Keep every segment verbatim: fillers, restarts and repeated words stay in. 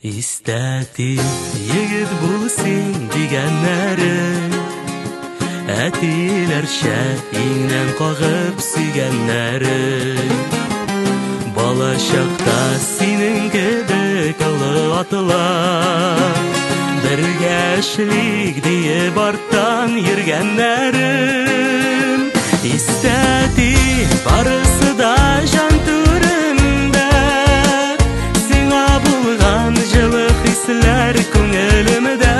Истәти егет булсын дигәннәре, әтиләрчә иңнән кагып сөйгәннәре. Бала чакта синең кебек олы атылар, бергә эшлик диеп арттан йөргәннәрем. Истәти барысы да җан түрендә, сиңа булган җылы хисләр күңелемдә.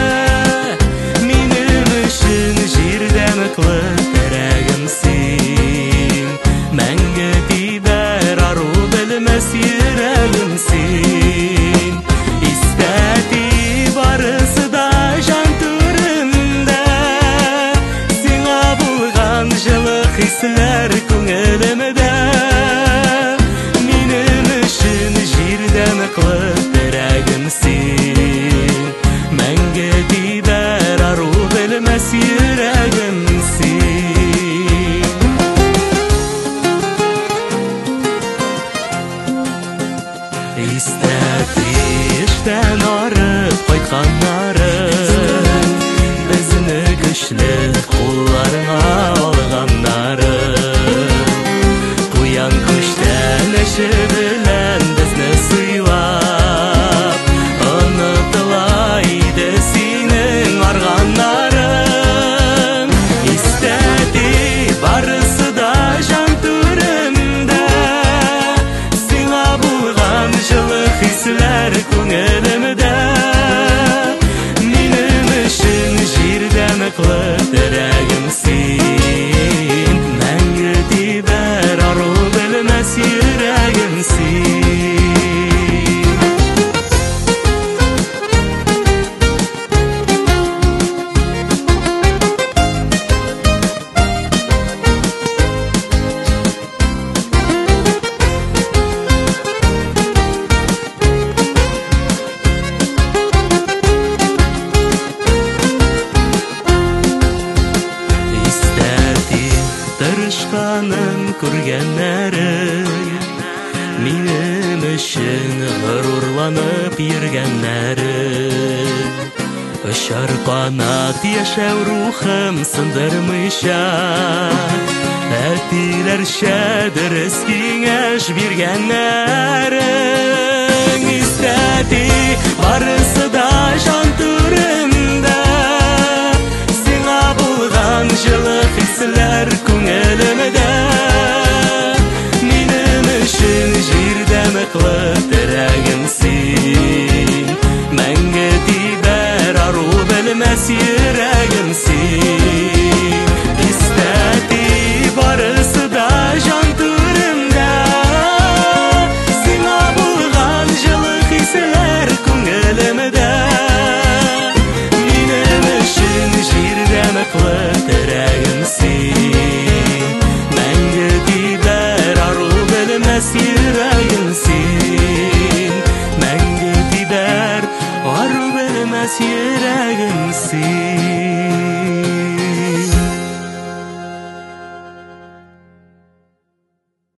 Минем өчен җирдә ныклы терәгем син, мәңге тибәр ару белмәс йөрәгем син. Истәти барысы да җан түрендә, сиңа булган җылы хисләр күңелемдә. Минем өчен җирдә ныклы терәгем син, мәңге тибәр ару белмәс йөрәгем син. Истәти эштән арып кайтканнарын, безне көчле кулларыңа алганнарын. Куян күчтән эше белән безне сыйлап, онытыла иде синең арганнарың. Истәти барысы да җан түрендә, сиңа булган җылы хисләр күңелемдә. Минем өчен җирдә ныклы терәгем син, мәңге тибәр ару белмәс йөрәгем син. Тырышканын күргәннәре, минем өчен горурланып йөргәннәре. Очар канат яшәү рухым сындырмыйча, әтиләрчә дөрес киңәш биргәннәрең. Истәти барысы да җан түрендә, сиңа булган җылы хисләр күңелемдә. Минем өчен җирдә ныклы терәгем син, мәңге тибәр ару белмәс йөрәгем син. Истәти барысы да җан түрендә, сиңа булган җылы хисләр күңелемдә. Минем өчен җирдә ныклы терәгем син,